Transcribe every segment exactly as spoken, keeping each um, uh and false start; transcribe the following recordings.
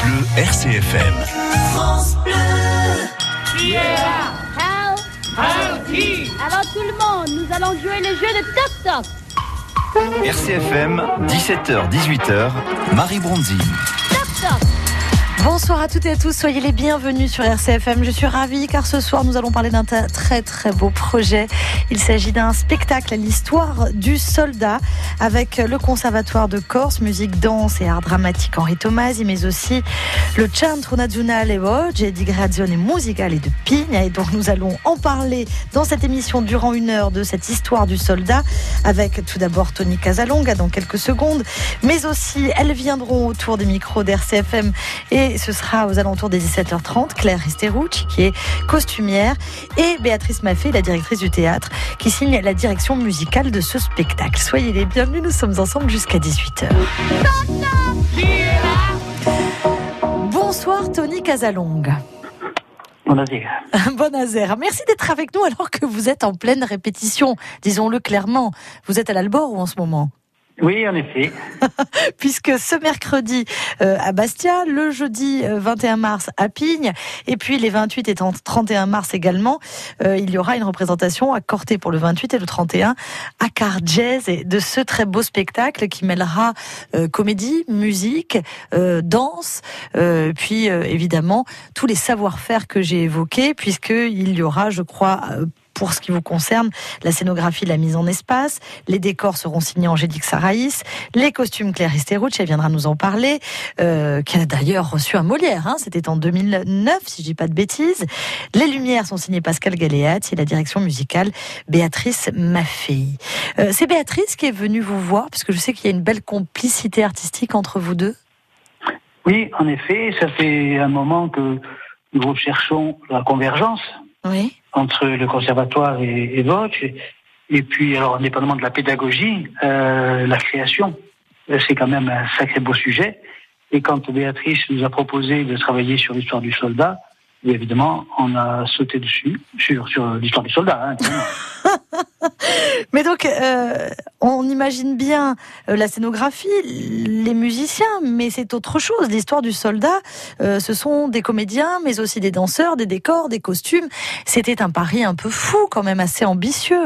Bleu R C F M. France Bleu. Qui est là? Hal. Hal qui? Avant tout le monde, nous allons jouer le jeu de Toc Toc. R C F M, dix-sept heures dix-huit heures, Marie Bronzi. Toc Toc. Bonsoir à toutes et à tous, soyez les bienvenus sur R C F M. Je suis ravie car ce soir nous allons parler d'un très très beau projet. Il s'agit d'un spectacle, l'histoire du soldat, avec le Conservatoire de Corse, musique, danse et art dramatique Henri Tomasi, mais aussi le Centro Nazionale Voce di Creazione Musicale de Pigna. Et donc nous allons en parler dans cette émission durant une heure de cette histoire du soldat, avec tout d'abord Tony Casalonga dans quelques secondes, mais aussi elles viendront autour des micros d'R C F M et ce sera aux alentours des dix-sept heures trente, Claire Risterucci qui est costumière et Béatrice Maffei, la directrice du théâtre, qui signe la direction musicale de ce spectacle. Soyez les bienvenus, nous sommes ensemble jusqu'à dix-huit heures. Qui est là? Bonsoir Tony Casalonga. Buonasera. Buonasera. Merci d'être avec nous alors que vous êtes en pleine répétition, disons-le clairement. Vous êtes à l'Albor ou en ce moment ? Oui, en effet. Puisque ce mercredi euh, à Bastia, le jeudi euh, vingt et un mars à Pignes, et puis les vingt-huit et trente et un mars également, euh, il y aura une représentation à Corté pour le vingt-huit et le trente et un à Cargèse, et de ce très beau spectacle qui mêlera euh, comédie, musique, euh, danse, euh, puis euh, évidemment tous les savoir-faire que j'ai évoqués, puisqu'il y aura, je crois, euh, pour ce qui vous concerne, la scénographie, la mise en espace, les décors seront signés Angélique Saraïs, les costumes Claire Risterucci, elle viendra nous en parler, euh, qui a d'ailleurs reçu un Molière, hein, c'était en deux mille neuf, si je dis pas de bêtises. Les lumières sont signées Pascal Galéat et la direction musicale Béatrice Maffei. Euh, c'est Béatrice qui est venue vous voir, parce que je sais qu'il y a une belle complicité artistique entre vous deux. Oui, en effet, ça fait un moment que nous recherchons la convergence. Oui. Entre le conservatoire et, et Voce, et puis alors indépendamment de la pédagogie, euh, la création, c'est quand même un sacré beau sujet. Et quand Béatrice nous a proposé de travailler sur l'histoire du soldat, évidemment, on a sauté dessus sur sur l'histoire du soldat. Hein, Mais donc, euh, on imagine bien euh, la scénographie, les musiciens, mais c'est autre chose. L'histoire du soldat, euh, ce sont des comédiens, mais aussi des danseurs, des décors, des costumes. C'était un pari un peu fou, quand même assez ambitieux.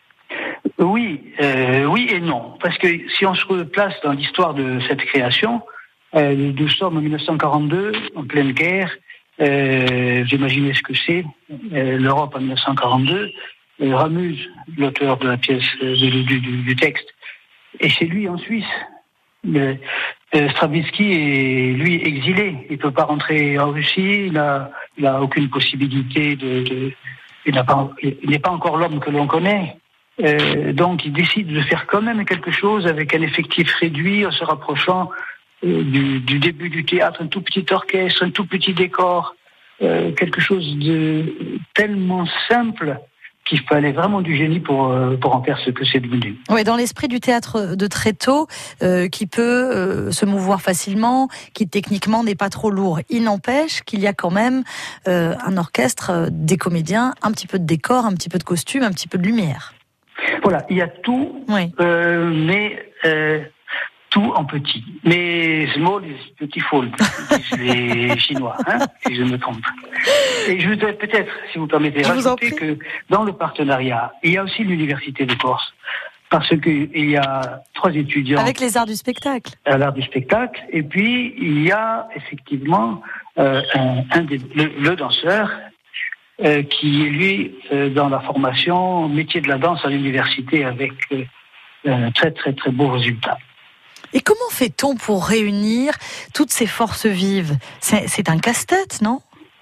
Oui, euh, oui et non. Parce que si on se replace dans l'histoire de cette création, euh, nous sommes en dix-neuf cent quarante-deux, en pleine guerre. Euh, vous imaginez ce que c'est, euh, l'Europe en dix-neuf cent quarante-deux. Euh, Ramuz, l'auteur de la pièce, euh, du, du, du texte, et c'est lui en Suisse. Euh, euh, Stravinsky est, lui, exilé. Il ne peut pas rentrer en Russie, il n'a il a aucune possibilité de... de il, n'a pas, il n'est pas encore l'homme que l'on connaît. Euh, donc il décide de faire quand même quelque chose avec un effectif réduit en se rapprochant euh, du, du début du théâtre, un tout petit orchestre, un tout petit décor, euh, quelque chose de tellement simple qu'il fallait vraiment du génie pour, euh, pour en faire ce que c'est devenu. Oui, dans l'esprit du théâtre de Tréteau, euh, qui peut euh, se mouvoir facilement, qui techniquement n'est pas trop lourd. Il n'empêche qu'il y a quand même euh, un orchestre, euh, des comédiens, un petit peu de décor, un petit peu de costume, un petit peu de lumière. Voilà, il y a tout, oui. euh, mais euh, tout en petit. Mais small is beautiful, disent les Chinois, hein, si je me trompe. Et je voudrais peut-être, si vous permettez, je rajouter vous que dans le partenariat, il y a aussi l'Université de Corse, parce qu'il y a trois étudiants... Avec les arts du spectacle. À l'art du spectacle, et puis il y a effectivement euh, un, un des, le, le danseur, euh, qui est lui euh, dans la formation métier de la danse à l'université avec euh, un très très très beaux résultats. Et comment fait-on pour réunir toutes ces forces vives ? C'est, c'est un casse-tête, non ?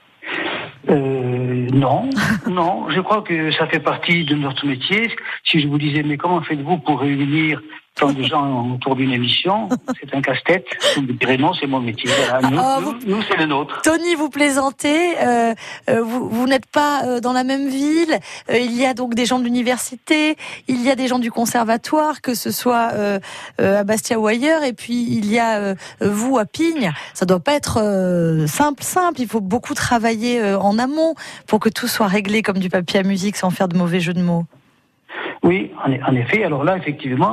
Euh, non, non, je crois que ça fait partie de notre métier. Si je vous disais, mais comment faites-vous pour réunir tant de gens autour d'une émission ? C'est un casse-tête. Vous me direz non, c'est mon métier. Voilà, nous, oh, nous, vous... nous, c'est le nôtre. Tony, vous plaisantez. Euh, euh, vous, vous n'êtes pas euh, dans la même ville. Euh, il y a donc des gens de l'université. Il y a des gens du conservatoire, que ce soit euh, euh, à Bastia ou ailleurs. Et puis il y a euh, vous à Pignes. Ça doit pas être euh, simple, simple. Il faut beaucoup travailler euh, en amont pour que tout soit réglé comme du papier à musique, sans faire de mauvais jeux de mots. Oui, en effet. Alors là, effectivement,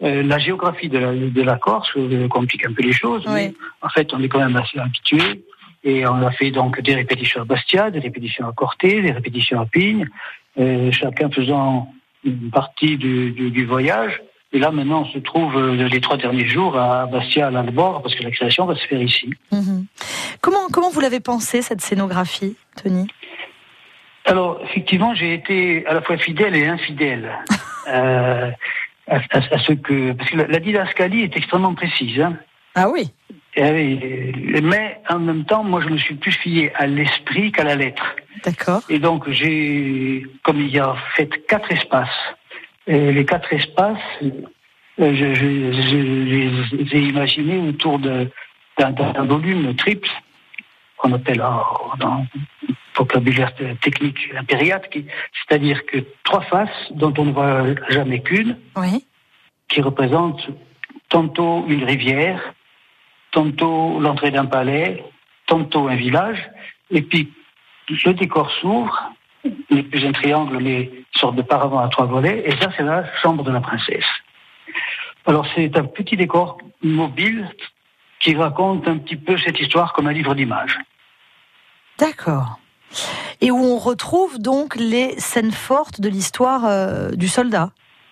euh, la géographie de la, de la Corse euh, complique un peu les choses, Oui. mais en fait, on est quand même assez habitué. Et on a fait donc des répétitions à Bastia, des répétitions à Corté, des répétitions à Pigne, euh, chacun faisant une partie du, du, du voyage. Et là, maintenant, on se trouve euh, les trois derniers jours à Bastia, à l'Albor, parce que la création va se faire ici. Mhm. Comment, comment vous l'avez pensé, cette scénographie, Tony ? Alors, effectivement, j'ai été à la fois fidèle et infidèle euh, à, à, à ce que... Parce que la, la didascalie est extrêmement précise. Hein. Ah oui. Et, mais en même temps, moi, je me suis plus fié à l'esprit qu'à la lettre. D'accord. Et donc, j'ai, comme il y a fait quatre espaces, et les quatre espaces, euh, je, je, je, je les ai imaginés autour de, d'un, d'un volume triple, qu'on appelle oh, dans le vocabulaire technique impériate, qui, c'est-à-dire que trois faces dont on ne voit jamais qu'une, Oui. qui représentent tantôt une rivière, tantôt l'entrée d'un palais, tantôt un village, et puis le décor s'ouvre, n'est plus un triangle, mais une sorte de paravent à trois volets, et ça, c'est la chambre de la princesse. Alors, c'est un petit décor mobile qui raconte un petit peu cette histoire comme un livre d'images. D'accord. Et où on retrouve donc les scènes fortes de l'histoire euh, du soldat.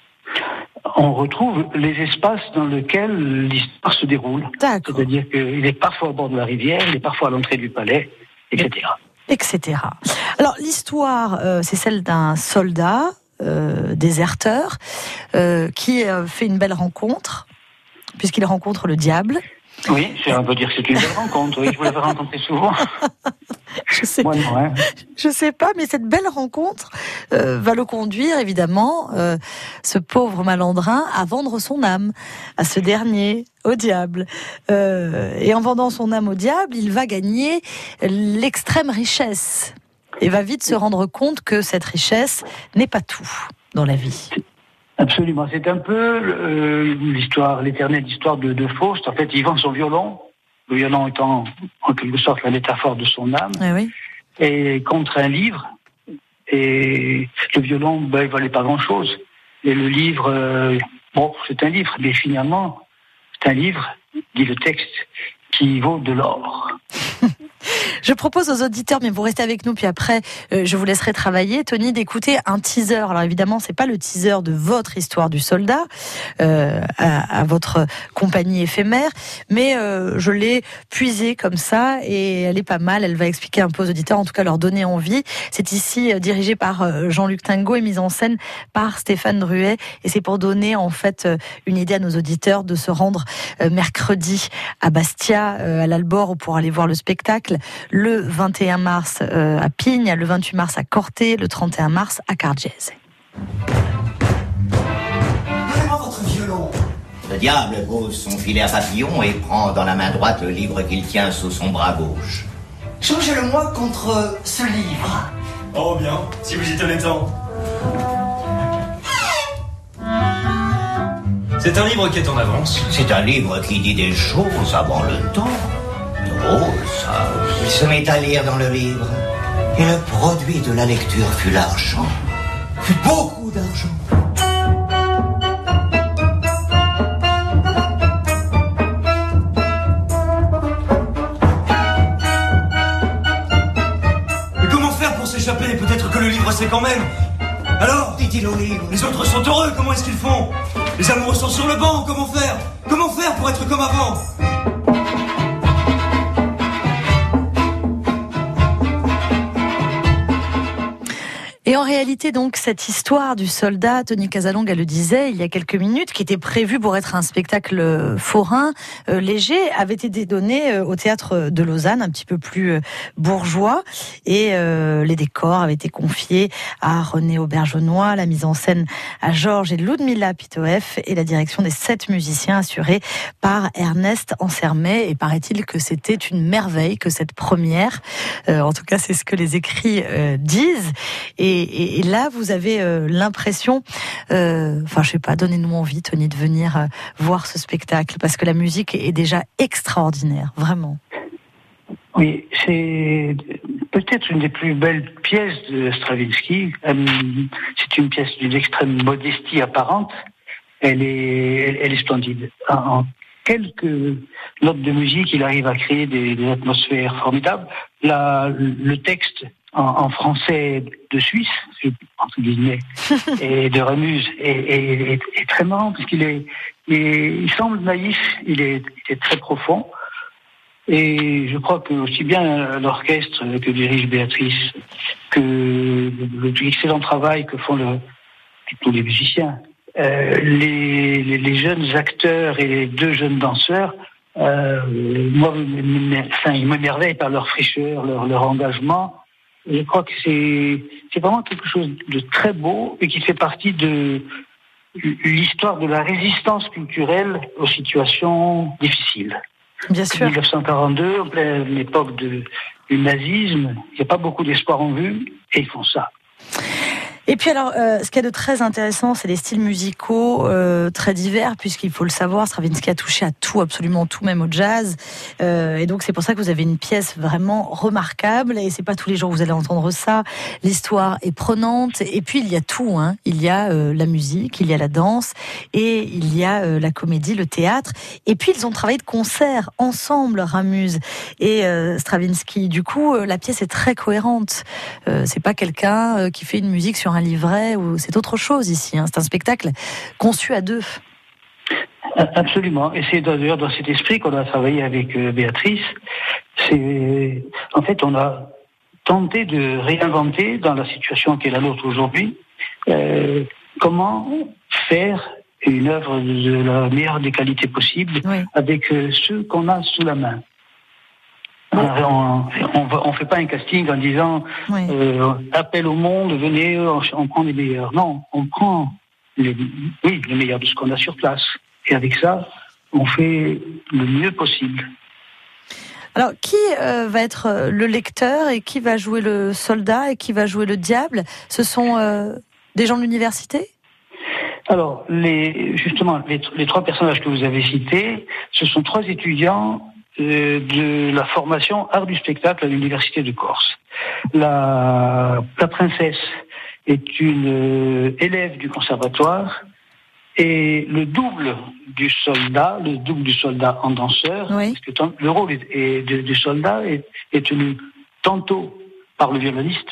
On retrouve les espaces dans lesquels l'histoire se déroule. D'accord. C'est-à-dire qu'il est parfois au bord de la rivière, il est parfois à l'entrée du palais, et cetera. Etc. Alors l'histoire, euh, c'est celle d'un soldat euh, déserteur euh, qui euh, fait une belle rencontre, puisqu'il rencontre le diable. Oui, c'est, on peut dire que c'est une belle rencontre. Oui, je vous l'avais rencontré souvent. Je sais, Moi, non, hein. je sais pas, mais cette belle rencontre euh, va le conduire, évidemment, euh, ce pauvre malandrin, à vendre son âme à ce dernier, au diable. Euh, et en vendant son âme au diable, il va gagner l'extrême richesse. Et va vite se rendre compte que cette richesse n'est pas tout dans la vie. Absolument. C'est un peu euh, l'histoire, l'éternelle histoire de, de Faust. En fait, il vend son violon, le violon étant en quelque sorte la métaphore de son âme, Eh oui. et contre un livre. Et le violon, ben, il valait pas grand-chose. Et le livre, euh, bon, c'est un livre, mais finalement, c'est un livre, dit le texte, qui vaut de l'or. Je propose aux auditeurs, mais vous restez avec nous, puis après, euh, je vous laisserai travailler, Tony, d'écouter un teaser. Alors évidemment, c'est pas le teaser de votre histoire du soldat, euh, à, à votre compagnie éphémère, mais euh, je l'ai puisée comme ça, et elle est pas mal. Elle va expliquer un peu aux auditeurs, en tout cas leur donner envie. C'est ici euh, dirigé par euh, Jean-Luc Tingot et mise en scène par Stéphane Druet, et c'est pour donner en fait euh, une idée à nos auditeurs de se rendre euh, mercredi à Bastia, euh, à l'Albor, pour aller voir le spectacle. Le vingt et un mars euh, à Pigne, le vingt-huit mars à Corté, le trente et un mars à Cargèse. Donnez-moi votre violon. Le diable pose son filet à papillon et prend dans la main droite le livre qu'il tient sous son bras gauche. Changez-le-moi contre ce livre. Oh bien, si vous y tenez tant. C'est un livre qui est en avance. C'est un livre qui dit des choses avant le temps. Drôle, ça. Il se met à lire dans le livre. Et le produit de la lecture fut l'argent. Fut beaucoup d'argent. Mais comment faire pour s'échapper? Peut-être que le livre sait quand même. Alors, Dit-il au livre. les autres sont heureux, comment est-ce qu'ils font? Les amoureux sont sur le banc, comment faire? Comment faire pour être comme avant? Et en réalité, donc, cette histoire du soldat, Tony Casalonga le disait il y a quelques minutes, qui était prévue pour être un spectacle forain, euh, léger, avait été donnée euh, au théâtre de Lausanne, un petit peu plus euh, bourgeois, et euh, les décors avaient été confiés à René Aubergenois, la mise en scène à Georges et Ludmila Pitoef, et la direction des sept musiciens assurée par Ernest Ansermet. Et paraît-il que c'était une merveille, que cette première, euh, en tout cas c'est ce que les écrits euh, disent. Et Et, et là, vous avez euh, l'impression, euh, enfin, je sais pas, donnez-nous envie, Tony, de venir euh, voir ce spectacle, parce que la musique est déjà extraordinaire, vraiment. Oui, c'est peut-être une des plus belles pièces de Stravinsky. Euh, c'est une pièce d'une extrême modestie apparente, elle est, elle, elle est splendide. En, en quelques notes de musique, il arrive à créer des, des atmosphères formidables. La, le texte en, en français de Suisse, entre guillemets, et de Remuse, est, est, est, est très marrant parce qu'il est, il, est, il semble naïf, il est, il est très profond. Et je crois que aussi bien l'orchestre que dirige Béatrice, que l'excellent travail que font le, tous les musiciens, euh, les, les, les jeunes acteurs et les deux jeunes danseurs, euh, moi, enfin, ils m'émerveillent par leur fraîcheur, leur, leur engagement. Je crois que c'est, c'est vraiment quelque chose de très beau et qui fait partie de l'histoire de la résistance culturelle aux situations difficiles. Bien sûr. dix-neuf cent quarante-deux, en pleine époque de, du nazisme, il n'y a pas beaucoup d'espoir en vue, et ils font ça. Et puis alors, euh, ce qu'il y a de très intéressant, c'est les styles musicaux euh, très divers, puisqu'il faut le savoir, Stravinsky a touché à tout, absolument tout, même au jazz. Euh, et donc c'est pour ça que vous avez une pièce vraiment remarquable, et c'est pas tous les jours que vous allez entendre ça. L'histoire est prenante, et puis il y a tout, hein. Il y a euh, la musique, il y a la danse, et il y a euh, la comédie, le théâtre. Et puis ils ont travaillé de concert ensemble, Ramuse et euh, Stravinsky. Du coup, euh, la pièce est très cohérente. Euh, c'est pas quelqu'un euh, qui fait une musique sur un livret, ou c'est autre chose ici, hein. C'est un spectacle conçu à deux. Absolument, et c'est d'ailleurs dans cet esprit qu'on a travaillé avec euh, Béatrice. C'est, en fait, on a tenté de réinventer dans la situation qui est la nôtre aujourd'hui, euh, comment faire une œuvre de la meilleure des qualités possibles, oui, avec euh, ceux qu'on a sous la main. On on fait pas un casting en disant oui, euh, appel au monde, venez, on prend les meilleurs. Non, on prend les, oui, les meilleurs de ce qu'on a sur place. Et avec ça, on fait le mieux possible. Alors, qui euh, va être le lecteur et qui va jouer le soldat et qui va jouer le diable? Ce sont euh, des gens de l'université? Alors, les, justement, les, les trois personnages que vous avez cités, ce sont trois étudiants de la formation art du spectacle à l'université de Corse. La, la princesse est une euh, élève du conservatoire et le double du soldat, le double du soldat en danseur, oui, parce que tant, le rôle est, est de, du soldat est, est tenu tantôt par le violoniste,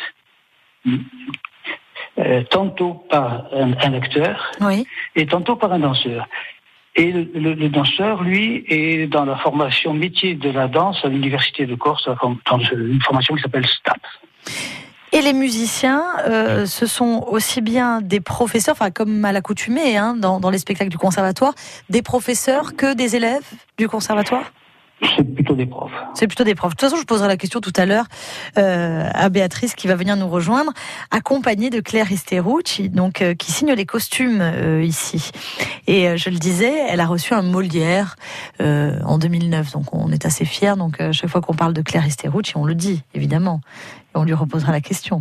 euh, tantôt par un, un acteur, oui, et tantôt par un danseur. Et le, le, le danseur, lui, est dans la formation métier de la danse à l'université de Corse, dans une formation qui s'appelle S T A P. Et les musiciens, euh, ce sont aussi bien des professeurs, enfin comme à l'accoutumée, hein, dans, dans les spectacles du conservatoire, des professeurs que des élèves du conservatoire? C'est plutôt des profs. C'est plutôt des profs. De toute façon, je poserai la question tout à l'heure euh, à Béatrice qui va venir nous rejoindre, accompagnée de Claire Isterucci, donc euh, qui signe les costumes euh, ici. Et euh, je le disais, elle a reçu un Molière euh, en deux mille neuf, donc on est assez fiers. Donc euh, chaque fois qu'on parle de Claire Isterucci, on le dit évidemment, et on lui reposera la question.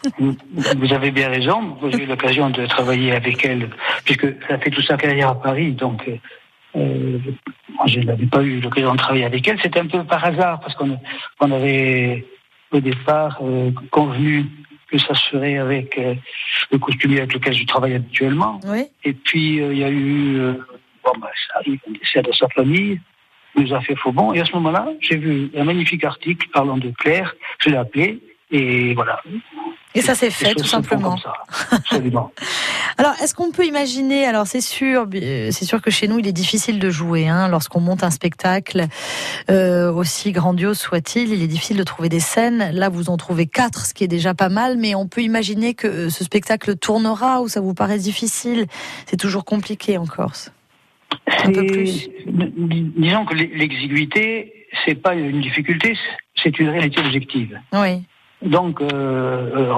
Vous avez bien raison. J'ai eu l'occasion de travailler avec elle, puisque elle a fait toute sa carrière à Paris, donc. Euh, Euh, moi, je n'avais pas eu l'occasion de travailler avec elle. C'était un peu par hasard, parce qu'on on avait au départ euh, convenu que ça se ferait avec euh, le costumier avec lequel je travaille habituellement. Oui. Et puis il euh, y a eu, euh, bon bah ça arrive, on décède de sa famille, il nous a fait faux bon. Et à ce moment-là, j'ai vu un magnifique article parlant de Claire. Je l'ai appelé et voilà. Et ça s'est fait, tout simplement. Comme ça. Absolument. Alors, est-ce qu'on peut imaginer, alors c'est sûr, c'est sûr que chez nous, il est difficile de jouer, hein, lorsqu'on monte un spectacle, euh, aussi grandiose soit-il, il est difficile de trouver des scènes. Là, vous en trouvez quatre, ce qui est déjà pas mal, mais on peut imaginer que ce spectacle tournera ou ça vous paraît difficile. C'est toujours compliqué en Corse. Un peu plus. Disons que l'exiguïté, c'est pas une difficulté, c'est une réalité objective. Oui. Donc, euh, euh,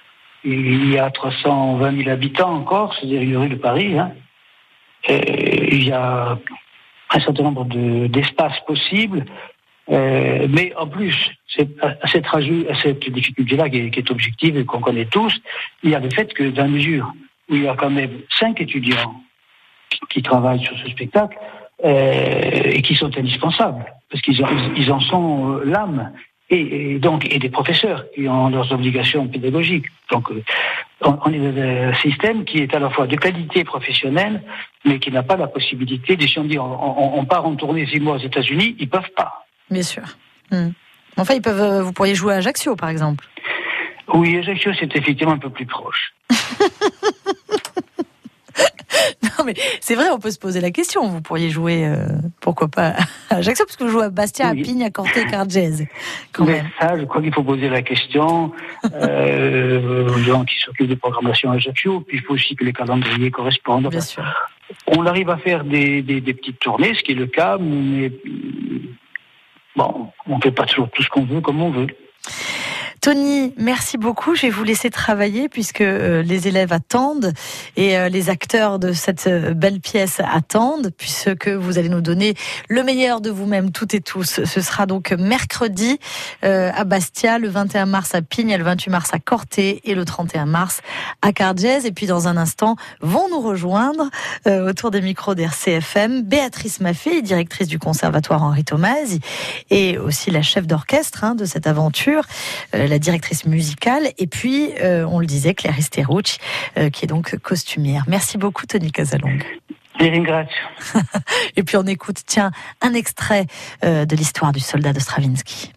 il y a trois cent vingt mille habitants en Corse, c'est-à-dire une rue de Paris. Hein. Et il y a un certain nombre de, d'espaces possibles, euh, mais en plus, c'est, à, cette, à cette difficulté-là qui est, qui est objective et qu'on connaît tous, il y a le fait que dans la mesure où il y a quand même cinq étudiants qui, qui travaillent sur ce spectacle euh, et qui sont indispensables, parce qu'ils en, ils en sont euh, l'âme. Et, et donc et des professeurs qui ont leurs obligations pédagogiques. Donc euh, on, on est dans un système qui est à la fois de qualité professionnelle, mais qui n'a pas la possibilité, si on dit on, on, on part en tournée six mois aux États-Unis, ils peuvent pas. Bien sûr. Hum. Enfin, ils peuvent. Vous pourriez jouer à Ajaccio, par exemple. Oui, Ajaccio, c'est effectivement un peu plus proche. Non, mais c'est vrai, on peut se poser la question. Vous pourriez jouer, euh, pourquoi pas, à Ajaccio, parce que vous jouez à Bastia, oui. à Pigne, à Corté, à Cargèse. Quand mais même. Ça, je crois qu'il faut poser la question euh, aux gens qui s'occupent de programmation à Ajaccio, puis il faut aussi que les calendriers correspondent. Bien sûr. On arrive à faire des, des, des petites tournées, ce qui est le cas, mais bon, on ne fait pas toujours tout ce qu'on veut comme on veut. Tony, merci beaucoup. Je vais vous laisser travailler puisque euh, les élèves attendent et euh, les acteurs de cette euh, belle pièce attendent, puisque vous allez nous donner le meilleur de vous-même, toutes et tous. Ce sera donc mercredi euh, à Bastia, le vingt et un mars à Pigne, le vingt-huit mars à Corté et le trente et un mars à Cargèse. Et puis dans un instant, vont nous rejoindre euh, autour des micros d'R C F M Béatrice Maffé, directrice du conservatoire Henri Tomasi, et aussi la chef d'orchestre hein, de cette aventure, euh, la directrice musicale, et puis, euh, on le disait, Clarisse Terrucci, euh, qui est donc costumière. Merci beaucoup, Tony Casalong. Et puis, on écoute, tiens, un extrait euh, de l'histoire du soldat de Stravinsky.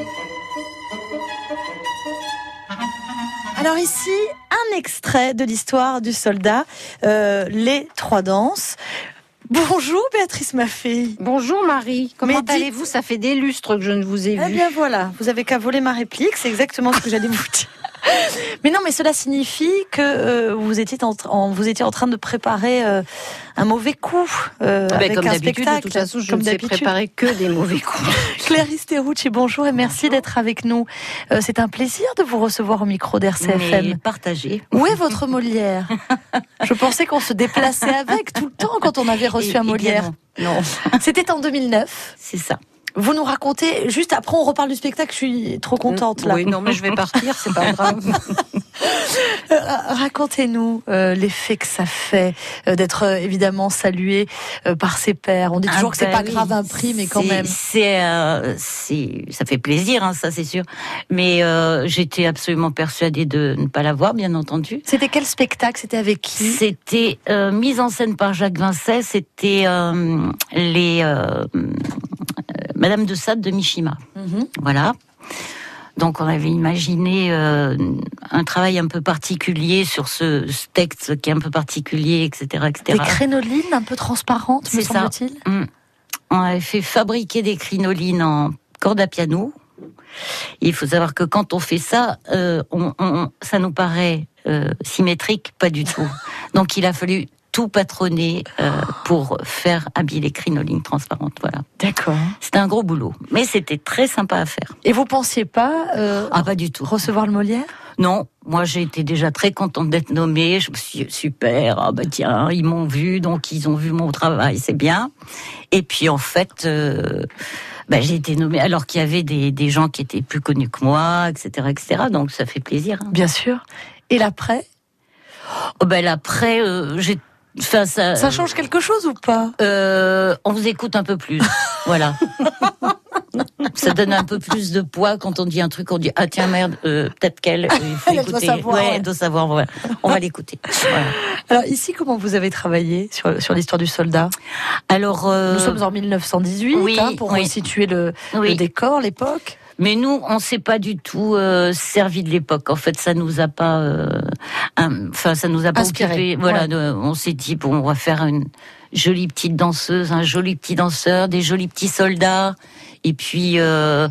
Alors ici, un extrait de l'histoire du soldat, euh, les trois danses. Bonjour Béatrice Maffei. Bonjour Marie, comment Mais allez-vous dites... Ça fait des lustres que je ne vous ai vu. Eh bien voilà, vous avez qu'à voler ma réplique, c'est exactement ce que j'allais vous dire. Mais non, mais cela signifie que euh, vous étiez en, en vous étiez en train de préparer euh, un mauvais coup euh, ah ben, avec comme un d'habitude, spectacle. de toute façon, je comme ne sais d'habitude. préparer que des mauvais coups. Clarisse Terrucci, bonjour et merci bonjour. d'être avec nous. Euh, c'est un plaisir de vous recevoir au micro d'R C F M. Mais partagez. Où est votre Molière? Je pensais qu'on se déplaçait avec tout le temps quand on avait reçu et, un Molière. Non, non. C'était en deux mille neuf. C'est ça. Vous nous racontez, juste après on reparle du spectacle, je suis trop contente là. Oui, non, mais je vais partir, c'est pas grave. Euh, racontez-nous euh, l'effet que ça fait euh, d'être euh, évidemment salué euh, par ses pairs. On dit toujours ah que c'est bah pas oui, grave un prix, mais quand c'est, même. C'est, euh, c'est, ça fait plaisir, hein, ça c'est sûr. Mais euh, j'étais absolument persuadée de ne pas l'avoir, bien entendu. C'était quel spectacle? C'était avec qui? C'était euh, mise en scène par Jacques Vincey. C'était euh, les euh, Madame de Sade de Mishima. Mm-hmm. Voilà. Donc on avait imaginé euh, un travail un peu particulier sur ce, ce texte qui est un peu particulier, et cetera, et cetera. Des crénolines un peu transparentes, me semble-t-il. Mmh. On avait fait fabriquer des crinolines en corde à piano. Et il faut savoir que quand on fait ça, euh, on, on, ça nous paraît euh, symétrique, pas du tout. Donc il a fallu tout patronner euh, pour faire habiller les crinolines transparentes. Voilà. D'accord. C'était un gros boulot, mais c'était très sympa à faire. Et vous pensiez pas euh, ah pas du tout recevoir le Molière? Non, moi j'ai été déjà très contente d'être nommée. Je me suis dit, super, ah bah tiens, ils m'ont vu, donc ils ont vu mon travail, c'est bien. Et puis en fait, euh, bah, j'ai été nommée alors qu'il y avait des, des gens qui étaient plus connus que moi, et cetera, et cetera. Donc ça fait plaisir. Hein. Bien sûr. Et l'après? Oh ben l'après, euh, j'ai Enfin, ça, ça change quelque chose ou pas? euh, On vous écoute un peu plus, voilà. Ça donne un peu plus de poids quand on dit un truc, on dit ah tiens merde, euh, peut-être qu'elle, euh, il faut elle écouter. Doit savoir, ouais, ouais. elle doit savoir. Voilà. On va l'écouter. Voilà. Alors ici, comment vous avez travaillé sur sur l'histoire du soldat? Alors, euh... nous sommes en mille neuf cent dix-huit, oui, hein, pour oui. situer le, oui. le décor, l'époque. Mais nous, on s'est pas du tout euh, servi de l'époque. En fait, ça nous a pas, euh, un, enfin, ça nous a pas inspiré. Occupé. Voilà, ouais. de, on s'est dit bon, on va faire une jolie petite danseuse, un joli petit danseur, des jolis petits soldats. Et puis euh,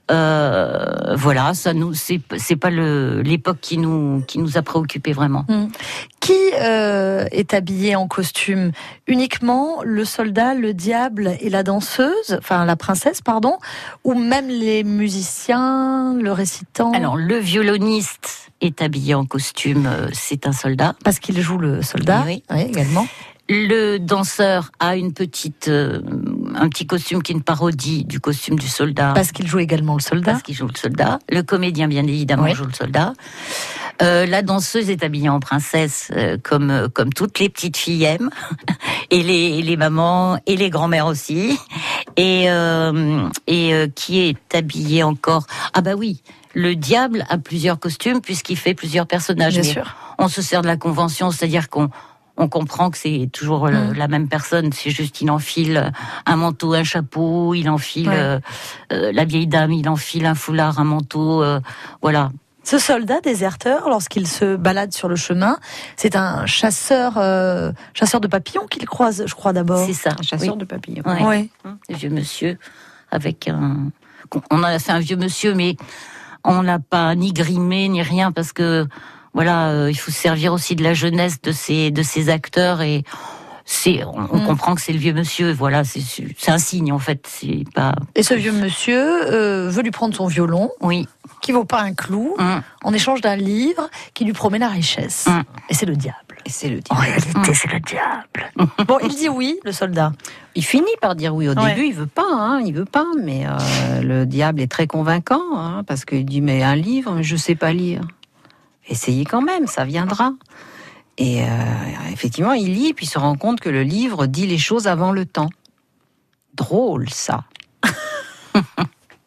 euh, voilà, ça nous, c'est, c'est pas le l'époque qui nous qui nous a préoccupés vraiment. Hum. Qui euh, est habillé en costume? Uniquement le soldat, le diable et la danseuse, enfin la princesse, pardon, ou même les musiciens, le récitant? Alors le violoniste est habillé en costume, c'est un soldat parce qu'il joue le soldat. Oui, oui également. Le danseur a une petite, euh, un petit costume qui est une parodie du costume du soldat. Parce qu'il joue également le soldat. Parce qu'il joue le soldat. Le comédien, bien évidemment, oui. joue le soldat. Euh, la danseuse est habillée en princesse, euh, comme euh, comme toutes les petites filles aiment, et les les mamans et les grands-mères aussi. Et euh, et euh, qui est habillée encore? Ah bah oui. Le diable a plusieurs costumes puisqu'il fait plusieurs personnages. Bien Mais sûr. On se sert de la convention, c'est-à-dire qu'on On comprend que c'est toujours mmh. la même personne, c'est juste il enfile un manteau, un chapeau, il enfile ouais. euh, euh, la vieille dame, il enfile un foulard, un manteau, euh, voilà. Ce soldat déserteur, lorsqu'il se balade sur le chemin, c'est un chasseur, euh, chasseur de papillons qu'il croise, je crois d'abord. C'est ça, un chasseur oui. de papillons. Ouais. Ouais. Un vieux monsieur avec un. On a fait un vieux monsieur, mais on l'a pas ni grimé ni rien parce que. Voilà, euh, il faut se servir aussi de la jeunesse de ces de ces acteurs et c'est on, on mmh. comprend que c'est le vieux monsieur. Voilà, c'est c'est un signe en fait. C'est pas. Et ce vieux monsieur euh, veut lui prendre son violon, oui, qui vaut pas un clou, mmh. en échange d'un livre qui lui promet la richesse. Mmh. Et c'est le diable. Et c'est le diable. En réalité, mmh. c'est le diable. Bon, il dit oui, le soldat. Il finit par dire oui. Au ouais. début, il veut pas, hein, il veut pas. Mais euh, le diable est très convaincant, hein, parce qu'il dit mais un livre, je sais pas lire. Essayez quand même, ça viendra. Et euh, effectivement, il lit, puis se rend compte que le livre dit les choses avant le temps. Drôle, ça.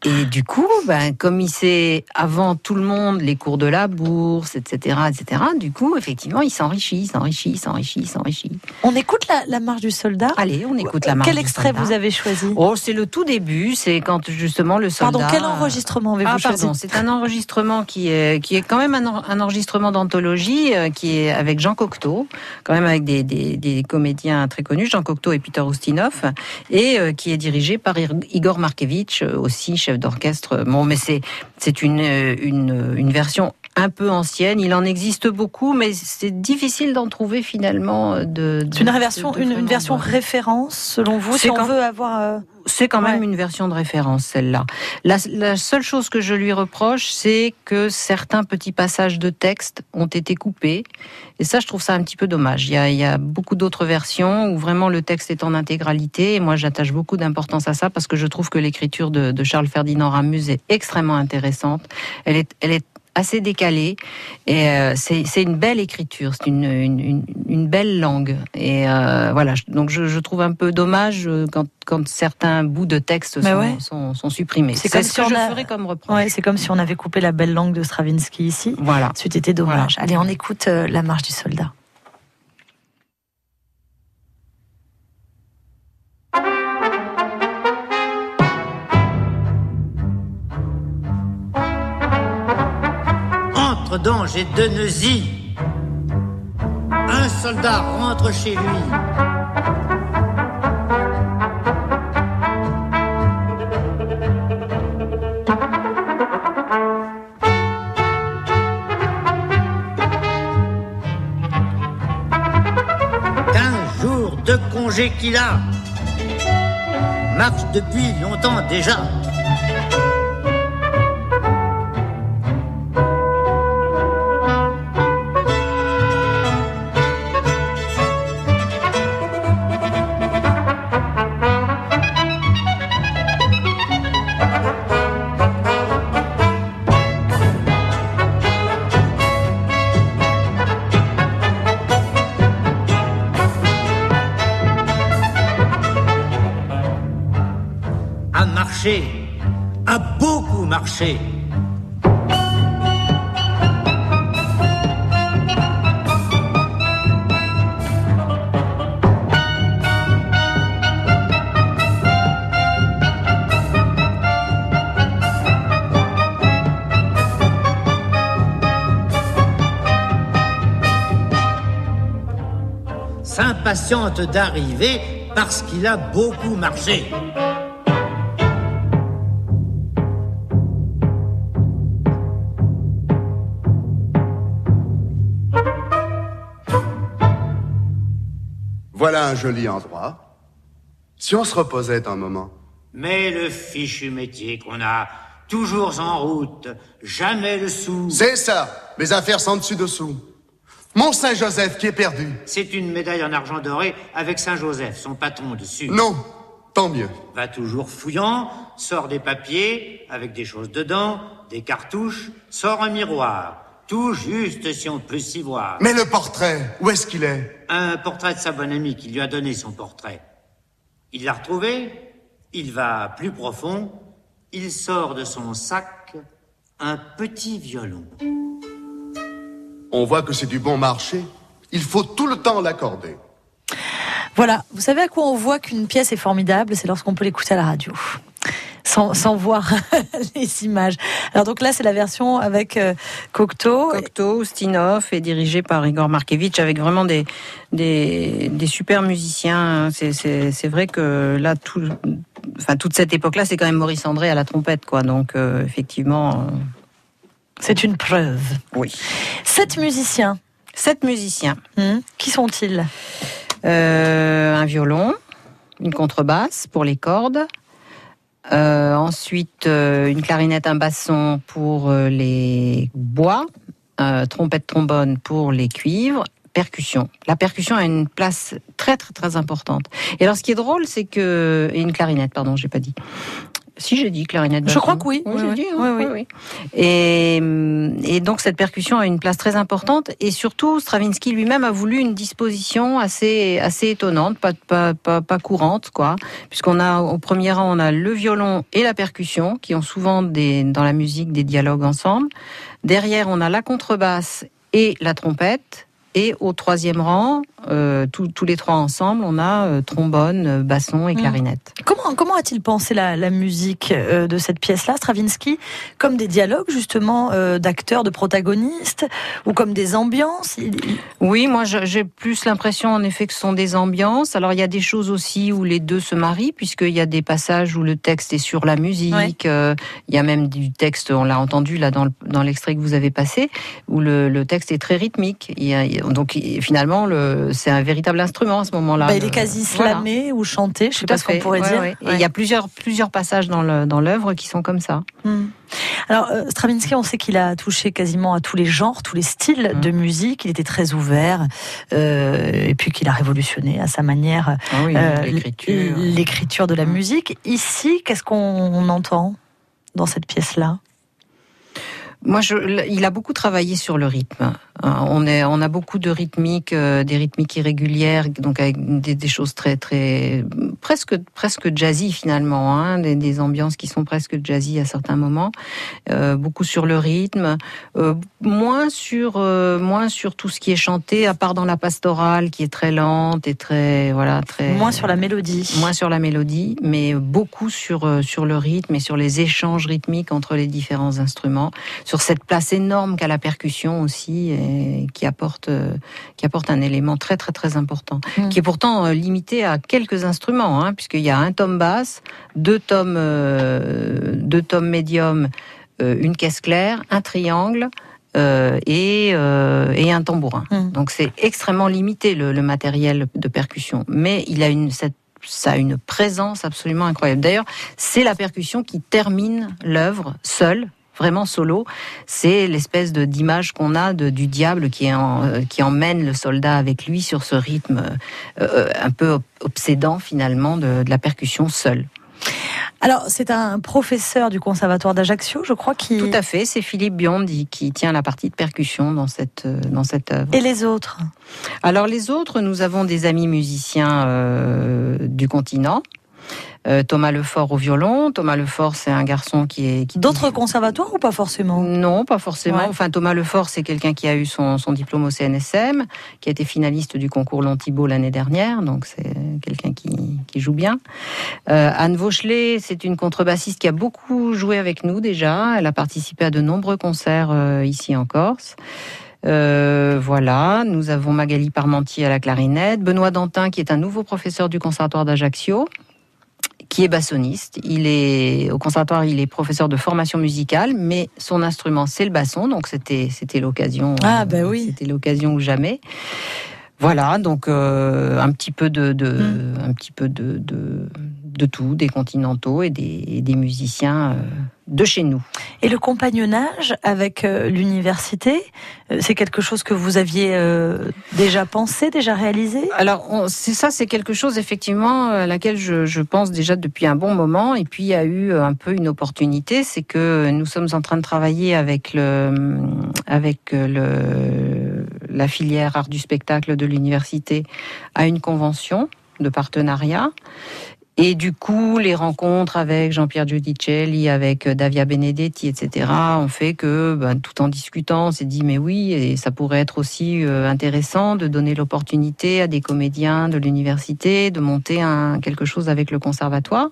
Et du coup, ben, comme il sait avant tout le monde les cours de la bourse, et cetera, et cetera, du coup, effectivement, il s'enrichit, il s'enrichit, il s'enrichit, il s'enrichit. On écoute la, la marche du soldat. Allez, on écoute la marche Quel du extrait soldat. vous avez choisi? Oh, c'est le tout début, c'est quand justement le soldat... Pardon, quel enregistrement avez-vous ah, choisi? pardon, c'est un enregistrement qui est, qui est quand même un, un enregistrement d'anthologie, euh, qui est avec Jean Cocteau, quand même avec des, des, des comédiens très connus, Jean Cocteau et Peter Ustinov, et euh, qui est dirigé par Igor Markevitch, aussi chef d'orchestre. Bon, mais c'est, c'est une, une, une version un peu ancienne. Il en existe beaucoup, mais c'est difficile d'en trouver finalement. De, de c'est une version, de, de une, une version référence, selon vous, si on quand, veut avoir. Euh... C'est quand même ouais. une version de référence, celle-là. La, la seule chose que je lui reproche, c'est que certains petits passages de texte ont été coupés. Et ça, je trouve ça un petit peu dommage. Il y a, il y a beaucoup d'autres versions où vraiment le texte est en intégralité. Et moi, j'attache beaucoup d'importance à ça parce que je trouve que l'écriture de, de Charles Ferdinand Ramuz est extrêmement intéressante. Elle est, elle est assez décalée et euh, c'est, c'est une belle écriture, c'est une, une, une, une belle langue et euh, voilà, donc je, je trouve un peu dommage quand, quand certains bouts de texte sont, ouais. sont, sont supprimés. C'est, c'est comme ce si que on je a... ferais comme reproche. Ouais, c'est comme si on avait coupé la belle langue de Stravinsky ici. Voilà. C'eût été dommage. Voilà. Allez, on écoute euh, la marche du soldat. Entre Dange et de Neuzy, un soldat rentre chez lui. Quinze jours de congé qu'il a, marche depuis longtemps déjà. A beaucoup marché. S'impatiente d'arriver parce qu'il a beaucoup marché. Voilà un joli endroit. Si on se reposait un moment. Mais le fichu métier qu'on a, toujours en route, jamais le sou. C'est ça, mes affaires sont dessus-dessous. Mon Saint-Joseph qui est perdu. C'est une médaille en argent doré avec Saint-Joseph, son patron dessus. Non, tant mieux. Va toujours fouillant, sort des papiers avec des choses dedans, des cartouches, sort un miroir. Tout juste si on peut s'y voir. Mais le portrait, où est-ce qu'il est? Un portrait de sa bonne amie qui lui a donné son portrait. Il l'a retrouvé, il va plus profond, il sort de son sac un petit violon. On voit que c'est du bon marché. Il faut tout le temps l'accorder. Voilà, vous savez à quoi on voit qu'une pièce est formidable? C'est lorsqu'on peut l'écouter à la radio. Sans, sans voir les images. Alors donc là, c'est la version avec euh, Cocteau. Cocteau, Ustinov, et dirigé par Igor Markevitch, avec vraiment des, des, des super musiciens. C'est, c'est, c'est vrai que là, tout, enfin, toute cette époque-là, c'est quand même Maurice André à la trompette, quoi. Donc, euh, effectivement... Euh... C'est une preuve. Oui. Sept musiciens. Sept musiciens. Mmh. Qui sont-ils? euh, Un violon, une contrebasse pour les cordes, Euh, ensuite, euh, une clarinette, un basson pour euh, les bois, euh, trompette, trombone pour les cuivres, percussion. La percussion a une place très très très importante. Et alors, ce qui est drôle, c'est que et une clarinette, pardon, j'ai pas dit. Si, j'ai dit clarinette basson. Je crois que oui. Oui, oui, j'ai oui. dit, hein. Oui, oui. Oui, oui. Et, et donc cette percussion a une place très importante. Et surtout, Stravinsky lui-même a voulu une disposition assez assez étonnante, pas pas pas, pas courante, quoi. Puisqu'on a au premier rang, on a le violon et la percussion qui ont souvent des dans la musique des dialogues ensemble. Derrière, on a la contrebasse et la trompette. Et au troisième rang, euh, tous, tous les trois ensemble, on a euh, trombone, euh, basson et clarinette. Comment, comment a-t-il pensé la, la musique euh, de cette pièce-là, Stravinsky, comme des dialogues justement euh, d'acteurs, de protagonistes, ou comme des ambiances? Il... Oui, moi j'ai plus l'impression en effet que ce sont des ambiances. Alors il y a des choses aussi où les deux se marient, puisqu'il y a des passages où le texte est sur la musique. Ouais. Euh, il y a même du texte, on l'a entendu là dans, le, dans l'extrait que vous avez passé, où le, le texte est très rythmique. Il y a, donc finalement, le, c'est un véritable instrument à ce moment-là. Bah, il est quasi slamé voilà. ou chanté, je ne sais pas ce qu'on pourrait ouais, dire. Ouais. Et ouais. Il y a plusieurs, plusieurs passages dans, le, dans l'œuvre qui sont comme ça. Hum. Alors, euh, Stravinsky, on sait qu'il a touché quasiment à tous les genres, tous les styles hum. de musique. Il était très ouvert, euh, et puis qu'il a révolutionné à sa manière ah oui, euh, l'écriture. l'écriture de la hum. musique. Ici, qu'est-ce qu'on entend dans cette pièce-là ? Moi, je, il a beaucoup travaillé sur le rythme. On, est, on a beaucoup de rythmiques, euh, des rythmiques irrégulières, donc avec des, des choses très, très, presque, presque jazzy finalement, hein, des, des ambiances qui sont presque jazzy à certains moments. Euh, beaucoup sur le rythme, euh, moins sur, euh, moins sur tout ce qui est chanté, à part dans la pastorale qui est très lente et très, voilà, très. Moins sur la mélodie. Moins sur la mélodie, mais beaucoup sur, sur le rythme et sur les échanges rythmiques entre les différents instruments, sur cette place énorme qu'a la percussion aussi. Et qui apporte qui apporte un élément très très très important, mmh. qui est pourtant limité à quelques instruments, hein, puisqu'il y a un tome basse, deux tomes euh, deux tomes médium, euh, une caisse claire, un triangle euh, et euh, et un tambourin. Mmh. Donc c'est extrêmement limité le, le matériel de percussion, mais il a une cette ça a une présence absolument incroyable. D'ailleurs, c'est la percussion qui termine l'œuvre seule. Vraiment solo, c'est l'espèce de d'image qu'on a de, du diable qui, est en, euh, qui emmène le soldat avec lui sur ce rythme euh, un peu obsédant finalement de, de la percussion seule. Alors, c'est un professeur du conservatoire d'Ajaccio, je crois, qui... Tout à fait, c'est Philippe Biondi qui tient la partie de percussion dans cette, dans cette œuvre. Et les autres ? Alors, les autres, nous avons des amis musiciens euh, du continent. Euh, Thomas Lefort au violon. Thomas Lefort, c'est un garçon qui est... Qui... D'autres conservatoires ou pas forcément ? Non, pas forcément. Ouais. Enfin, Thomas Lefort, c'est quelqu'un qui a eu son, son diplôme au C N S M, qui a été finaliste du concours Long-Thibault l'année dernière, donc c'est quelqu'un qui, qui joue bien. Euh, Anne Vauchelet, c'est une contrebassiste qui a beaucoup joué avec nous déjà. Elle a participé à de nombreux concerts euh, ici en Corse. Euh, voilà, nous avons Magali Parmentier à la clarinette, Benoît Dantin qui est un nouveau professeur du conservatoire d'Ajaccio, qui est bassoniste. Il est au conservatoire, il est professeur de formation musicale, mais son instrument c'est le basson, donc c'était c'était l'occasion. Ah ben bah oui, c'était l'occasion ou jamais. Voilà, donc euh, un petit peu de, de mmh. un petit peu de, de de tout, des continentaux et des, et des musiciens euh, de chez nous. Et le compagnonnage avec euh, l'université, euh, c'est quelque chose que vous aviez euh, déjà pensé, déjà réalisé ? Alors, on, c'est ça, c'est quelque chose effectivement à laquelle je, je pense déjà depuis un bon moment. Et puis il y a eu un peu une opportunité, c'est que nous sommes en train de travailler avec le avec le la filière art du spectacle de l'université à une convention de partenariat. Et du coup, les rencontres avec Jean-Pierre Giudicelli, avec Davia Benedetti, et cetera, ont fait que, ben, tout en discutant, on s'est dit, mais oui, et ça pourrait être aussi euh, intéressant de donner l'opportunité à des comédiens de l'université de monter un, quelque chose avec le conservatoire.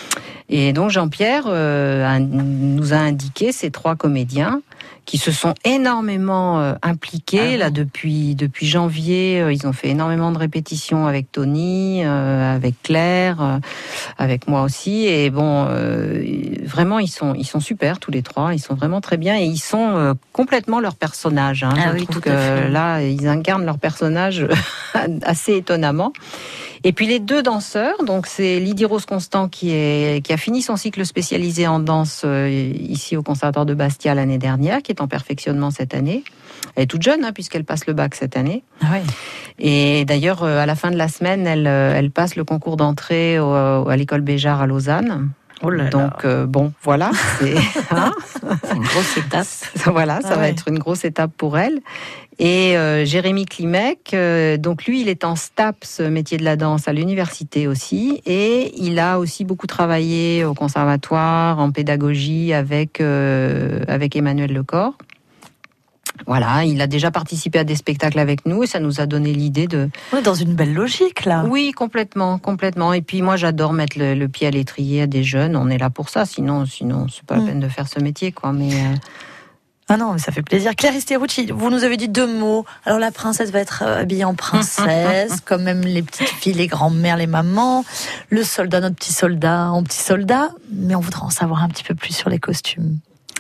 Et donc Jean-Pierre euh, a, nous a indiqué ces trois comédiens qui se sont énormément euh, impliqués. Ah, là depuis depuis janvier. Euh, ils ont fait énormément de répétitions avec Tony, euh, avec Claire, euh, avec moi aussi. Et bon, euh, vraiment ils sont ils sont super tous les trois. Ils sont vraiment très bien et ils sont euh, complètement leur personnage. Hein. Ah Je oui, trouve tout que à fait. là ils incarnent leur personnage assez étonnamment. Et puis les deux danseurs, donc c'est Lydie Rose Constant qui est qui a fini son cycle spécialisé en danse euh, ici au Conservatoire de Bastia l'année dernière, qui est en perfectionnement cette année. Elle est toute jeune hein, puisqu'elle passe le bac cette année. Ah oui. Et d'ailleurs euh, à la fin de la semaine, elle elle passe le concours d'entrée au, à l'école Béjart à Lausanne. Oh là là. Donc euh, bon, voilà, c'est, hein c'est une grosse étape. Voilà, ça ah va ouais. être une grosse étape pour elle. Et euh, Jérémy Klimek, euh, donc lui, il est en STAPS, métier de la danse, à l'université aussi, et il a aussi beaucoup travaillé au conservatoire, en pédagogie avec euh, avec Emmanuel Lecor. Voilà, il a déjà participé à des spectacles avec nous et ça nous a donné l'idée de... On est dans une belle logique, là. Oui, complètement, complètement. Et puis moi, j'adore mettre le, le pied à l'étrier à des jeunes. On est là pour ça, sinon, sinon c'est pas la Mm. peine de faire ce métier, quoi. Mais euh... Ah non, mais ça fait plaisir. Clarisse Terrucci, vous nous avez dit deux mots. Alors la princesse va être habillée en princesse, comme même les petites filles, les grands-mères, les mamans. Le soldat, notre petit soldat, en petit soldat. Mais on voudrait en savoir un petit peu plus sur les costumes.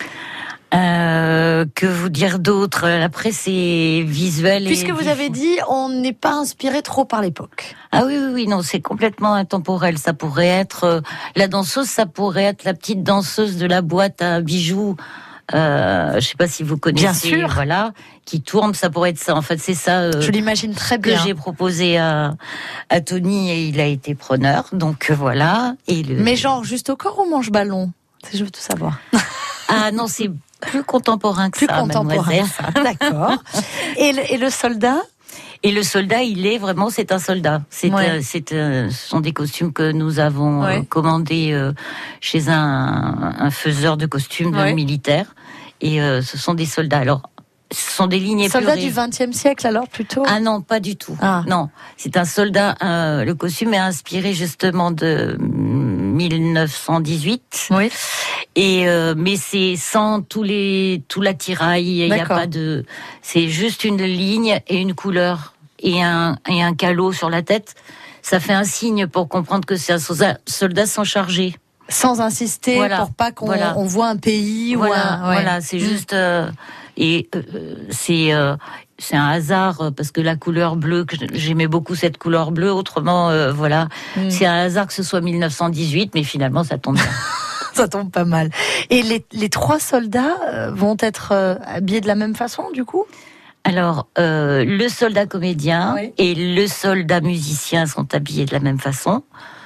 Euh, que vous dire d'autre? Après, c'est visuel. Puisque et vous avez dit, on n'est pas inspiré trop par l'époque. Ah oui, oui, oui, non, c'est complètement intemporel. Ça pourrait être euh, la danseuse, ça pourrait être la petite danseuse de la boîte à bijoux. Euh, je sais pas si vous connaissez. Bien sûr. Voilà, qui tourne, ça pourrait être ça. En fait, c'est ça. Euh, Je l'imagine très que bien. j'ai proposé à, à Tony et il a été preneur. Donc euh, voilà. Et le... Mais genre juste au corps ou manche ballon? Je veux tout savoir. Ah non, c'est plus contemporain que Plus ça, contemporain mademoiselle. que ça. D'accord. Et le, et le soldat? Et le soldat, il est vraiment, c'est un soldat. C'est, Ouais. euh, c'est, euh, ce sont des costumes que nous avons Ouais. euh, commandés euh, chez un, un faiseur de costumes Ouais. militaires. Et euh, ce sont des soldats. Alors, ce sont des lignes Soldat épurées. du vingtième siècle alors plutôt? Ah non, pas du tout. Ah. Non, c'est un soldat. Euh, le costume est inspiré justement de mille neuf cent dix-huit. Oui. Et euh, mais c'est sans tous les tout l'attirail. Il y a D'accord. pas de. C'est juste une ligne et une couleur et un et un calot sur la tête. Ça fait un signe pour comprendre que c'est un soldat, soldat sans charger. Sans insister, Voilà. pour pas qu'on Voilà. on voit un pays Voilà, ou un... ouais. voilà, c'est Mm. juste euh, et euh, c'est euh, c'est un hasard euh, parce que la couleur bleue, que j'aimais beaucoup cette couleur bleue. Autrement, euh, voilà, Mm. c'est un hasard que ce soit mille neuf cent dix-huit, mais finalement ça tombe bien. Ça tombe pas mal. Et les, les trois soldats euh, vont être euh, habillés de la même façon, du coup? Alors, euh, le soldat comédien Oui. et le soldat musicien sont habillés de la même façon.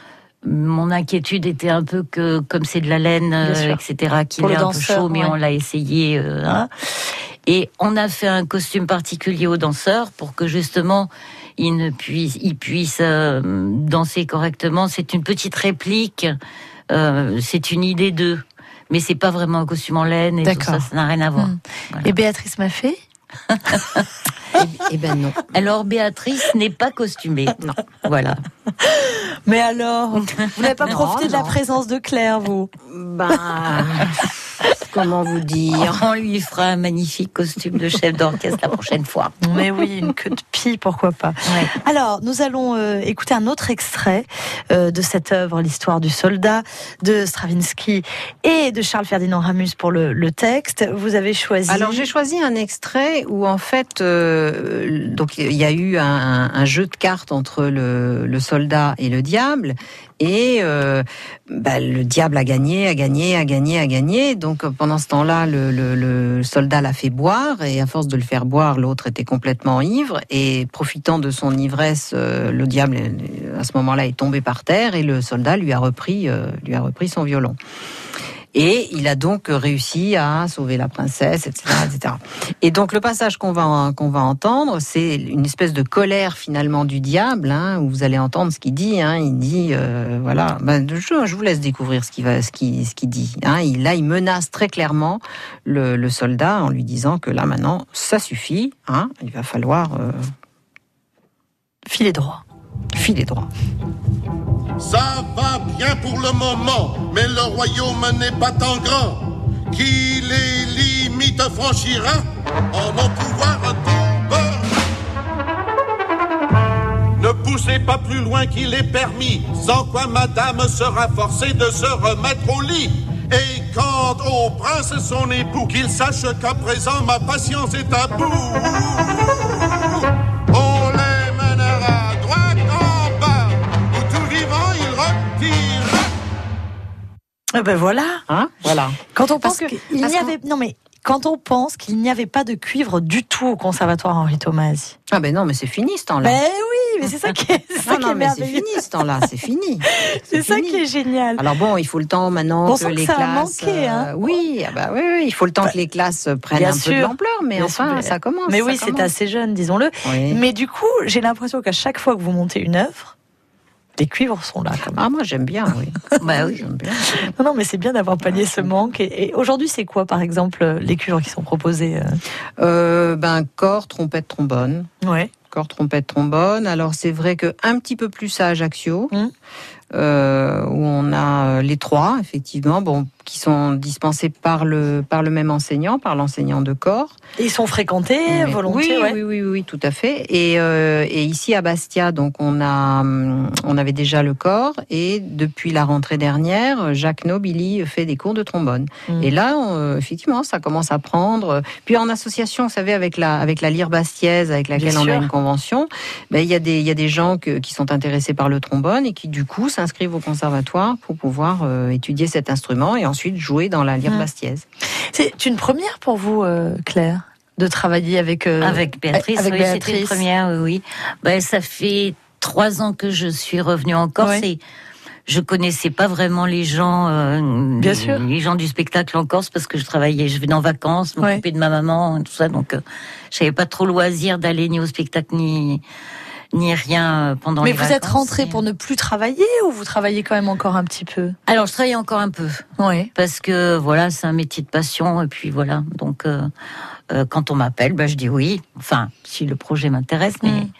Mon inquiétude était un peu que, comme c'est de la laine, euh, sûr. et cetera, qu'il Pour est le un peu danseur, chaud, mais ouais. on l'a essayé. Euh, hein. Et on a fait un costume particulier aux danseurs pour que justement ils ne puissent, ils puissent euh, danser correctement. C'est une petite réplique, euh, c'est une idée d'eux, mais c'est pas vraiment un costume en laine et tout D'accord. ça, ça n'a rien à voir. Mm. Voilà. Et Béatrice Maffé? Eh ben non. Alors Béatrice n'est pas costumée. Non. Voilà. Mais alors, vous n'avez pas Non, profité de la non. présence de Claire, vous? Ben, comment vous dire? On lui fera un magnifique costume de chef d'orchestre la prochaine fois. Mais oui, une queue de pie, pourquoi pas. Ouais. Alors, nous allons euh, écouter un autre extrait euh, de cette œuvre, l'histoire du soldat, de Stravinsky et de Charles Ferdinand Ramus pour le, le texte. Vous avez choisi... Alors j'ai choisi un extrait où en fait, euh, donc il y a eu un, un jeu de cartes entre le, le soldat et le diable, et euh, bah, le diable a gagné, a gagné, a gagné, a gagné. Donc pendant ce temps-là, le, le, le soldat l'a fait boire, et à force de le faire boire, l'autre était complètement ivre, et profitant de son ivresse, euh, le diable à ce moment-là est tombé par terre, et le soldat lui a repris, euh, lui a repris son violon. Et il a donc réussi à sauver la princesse, et cetera, et cetera. Et donc le passage qu'on va qu'on va entendre, c'est une espèce de colère finalement du diable, hein, où vous allez entendre ce qu'il dit. Hein, il dit, euh, voilà, ben, je, je vous laisse découvrir ce qu'il va, ce qu'il, ce qu'il dit. Hein, il, là, il menace très clairement le, le soldat en lui disant que là maintenant, ça suffit. Hein, il va falloir euh, filer droit. Filer droit. Ça va bien pour le moment, mais le royaume n'est pas tant grand. Qui les limites franchira en mon pouvoir tombe. Ne poussez pas plus loin qu'il est permis, sans quoi madame sera forcée de se remettre au lit. Et quant au prince et son époux, qu'il sache qu'à présent ma patience est à bout. On les mènera droit en bas, où tout vivant il retirera. Eh ben voilà. Hein, voilà. Quand on pense Parce que- qu'il parce n'y qu'on- avait... Non mais... Quand on pense qu'il n'y avait pas de cuivre du tout au conservatoire Henri Tomasi. Ah ben non, mais c'est fini ce temps-là. Ben oui, mais c'est ça qui est, c'est ça non, qui non, est mais c'est merveilleux. fini ce temps-là, c'est fini. C'est, c'est ça qui est génial. Alors bon, il faut le temps maintenant On que sent que les ça a classes. manqué, hein. euh, oui, ah bah oui, oui, il faut le temps que les classes prennent Bien un sûr. peu de l'ampleur, mais Bien enfin, sûr. ça commence. Mais ça oui, c'est commence. assez jeune, disons-le. Oui. Mais du coup, j'ai l'impression qu'à chaque fois que vous montez une œuvre, les cuivres sont là. Quand même. Ah, moi j'aime bien, oui. Bah oui. J'aime bien. Non, non, mais c'est bien d'avoir pallié ce manque. Et, et aujourd'hui, c'est quoi, par exemple, les cuivres qui sont proposés euh Euh, ben, corps, trompette, trombone. Ouais. Corps, trompette, trombone. Alors c'est vrai que un petit peu plus à Ajaccio, Mmh. euh, où on a les trois, effectivement, bon, qui sont dispensés par le par le même enseignant, par l'enseignant de corps. Et ils sont fréquentés, Mais- volontiers, oui, ouais. oui, oui, oui, tout à fait. Et, euh, et ici à Bastia, donc on a, hum, on avait déjà le corps, et depuis la rentrée dernière, Jacques Nobili fait des cours de trombone. Mm. Et là, on- effectivement, ça commence à prendre. Puis en association, vous savez, avec la avec la Lyre Bastiaise, avec laquelle Bien on a sûr. une convention, ben il y a des il y a des gens que- qui sont intéressés par le trombone et qui du coup s'inscrivent au conservatoire pour pouvoir euh, étudier cet instrument et ensuite jouer dans la Lyre Mm. Bastiaise. C'est une première pour vous, euh, Claire, de travailler avec euh, Avec Béatrice, avec oui, Béatrice. c'était une première, oui, oui. Ben, ça fait trois ans que je suis revenue en Corse Ouais. et je connaissais pas vraiment les gens, euh, Bien les, sûr. les gens du spectacle en Corse parce que je travaillais, je venais en vacances, m'occuper Ouais. de ma maman, tout ça, donc euh, j'avais pas trop loisir d'aller ni au spectacle ni ni rien pendant Mais les vous vacances. êtes rentrée Et- pour ne plus travailler ou vous travaillez quand même encore un petit peu? Alors je travaillais encore un peu. Oui. Parce que voilà, c'est un métier de passion et puis voilà. Donc euh, euh, quand on m'appelle, bah, je dis oui. Enfin, si le projet m'intéresse, mais Mm.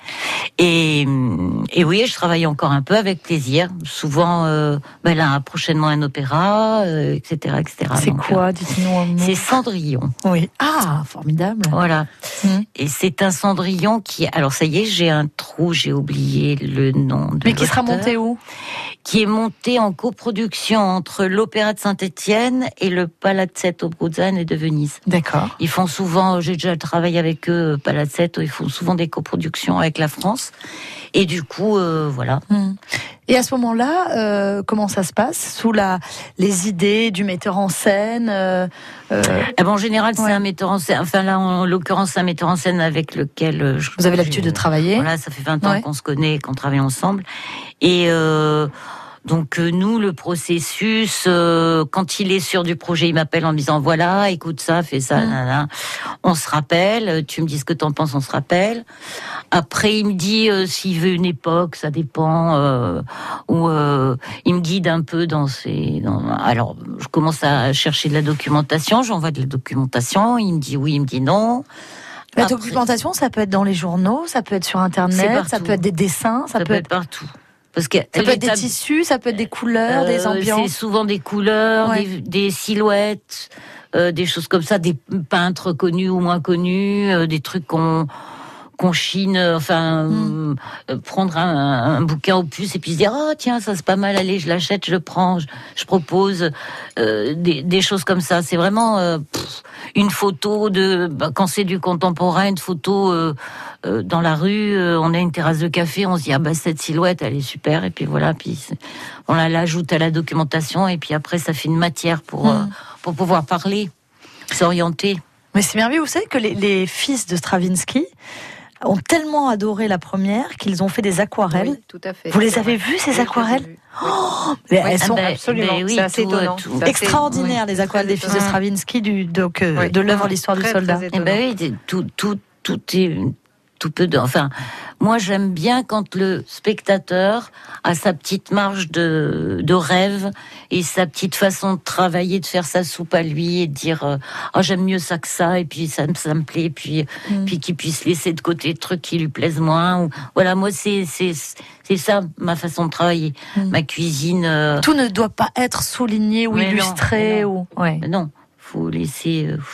et et oui, je travaille encore un peu avec plaisir. Souvent, euh, bah, là prochainement un opéra, euh, et cetera, et cetera. C'est Donc, quoi? euh, Dites-nous un mot. C'est Cendrillon. Oui. Ah, formidable. Voilà. Mm. Et c'est un Cendrillon qui, alors ça y est, j'ai un trou, j'ai oublié le nom de Mais qui sera l'auteur. monté où? Qui est monté en coproduction entre l'Opéra de Saint-Étienne et le Palazzetto Bruzzane de Venise. D'accord. Ils font souvent, j'ai déjà travaillé avec eux, Palazzetto, ils font souvent des coproductions avec la France. Et du coup, euh, voilà. Mm. Et à ce moment-là, euh, comment ça se passe? Sous la, les idées du metteur en scène euh, euh, Eh ben, en général, Ouais. c'est un metteur en scène, enfin là, en l'occurrence, c'est un metteur en scène avec lequel euh, je, Vous avez l'habitude de travailler? Voilà, ça fait vingt ans Ouais. qu'on se connaît, qu'on travaille ensemble. Et euh, donc euh, nous, le processus, euh, quand il est sûr du projet, il m'appelle en me disant voilà, écoute ça, fais ça, Mm. nanana. On se rappelle. Tu me dis ce que t'en penses, on se rappelle. Après, il me dit euh, s'il veut une époque, ça dépend. Euh, ou euh, il me guide un peu dans ses. Dans... Alors, je commence à chercher de la documentation. J'envoie de la documentation. Il me dit oui, il me dit non. La Après- documentation, ça peut être dans les journaux, ça peut être sur C'est Internet, partout. ça peut être des dessins, ça, Ça, peut être partout. Parce que ça peut être des l'étape- tissus, ça peut être des couleurs, des Euh, ambiances. C'est souvent des couleurs, Ouais. des, des silhouettes, euh, des choses comme ça, des peintres connus ou moins connus, euh, des trucs qu'on qu'on chine, euh, enfin, Mm. euh, prendre un, un bouquin au puce et puis se dire ah tiens ça c'est pas mal, allez je l'achète, je le prends, je, je propose euh, des, des choses comme ça. C'est vraiment euh, pff, une photo de bah, quand c'est du contemporain, une photo euh, euh, dans la rue, euh, on a une terrasse de café, on se dit ah bah cette silhouette elle est super et puis voilà, puis c'est- on la l'ajoute à la documentation et puis après ça fait une matière pour Mm. euh, pour pouvoir parler, s'orienter. Mais c'est merveilleux, vous savez que les, les fils de Stravinsky ont tellement adoré la première qu'ils ont fait des aquarelles. Oui, tout à fait. Vous les C'est avez vrai. vues, ces Oui, je les ai aquarelles? vues. Oh, mais elles Ah sont ben, absolument. ben oui, C'est assez tout, euh, étonnant. tout. C'est assez- extraordinaires, oui. les aquarelles des fils de étonnant. Stravinsky du, donc, euh, Oui. de l'œuvre L'Histoire du Très, soldat. très Eh ben oui, c'est- tout, tout, tout est tout peu de. Enfin, moi j'aime bien quand le spectateur a sa petite marge de, de rêve et sa petite façon de travailler, de faire sa soupe à lui et de dire euh, ah j'aime mieux ça que ça et puis ça, me- ça me plaît puis Mm. puis qu'il puisse laisser de côté des trucs qui lui plaisent moins. Ou, voilà, moi c'est c'est c'est ça ma façon de travailler, Mm. ma cuisine. euh, Tout ne doit pas être souligné ou Mais non, illustré. mais ou... ouais. non, faut laisser. euh,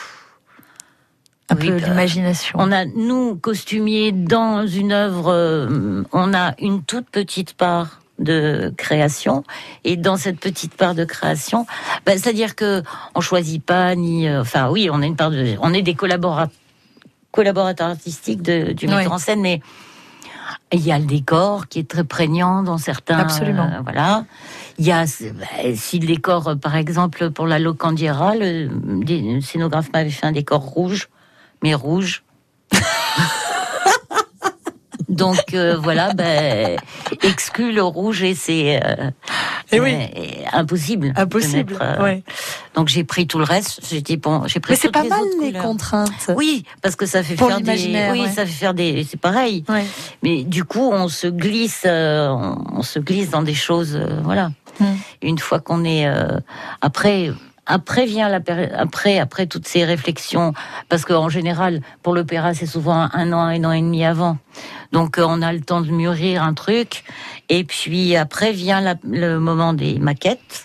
Un oui, peu bah, d'imagination. On a, nous, costumiers, dans une œuvre, euh, on a une toute petite part de création. Et dans cette petite part de création, bah, c'est-à-dire que on choisit pas ni, euh, enfin oui, on a une part de, on est des collaborateurs, collaborateurs artistiques de, du metteur Oui. en scène, mais il y a le décor qui est très prégnant dans certains. Absolument. euh, voilà. Il y a, bah, si le décor, euh, par exemple, pour la Locandiera, le, le scénographe m'avait fait un décor rouge, mais rouge. Donc euh, voilà, ben, exclu le rouge et c'est euh, et oui. euh, impossible. Impossible. Mettre, euh, ouais. Donc j'ai pris tout le reste. J'ai dit bon, j'ai pris. Mais c'est pas les mal autres les couleurs. contraintes. Oui, parce que ça fait Pour faire des. Oui, ouais. ça fait faire des. C'est pareil. Ouais. Mais du coup, on se glisse, euh, on, on se glisse dans des choses, euh, voilà. Mm. Une fois qu'on est euh, après. Après vient la péri- après après toutes ces réflexions, parce qu'en général pour l'opéra c'est souvent un an un an et demi avant, donc euh, on a le temps de mûrir un truc, et puis après vient la, le moment des maquettes.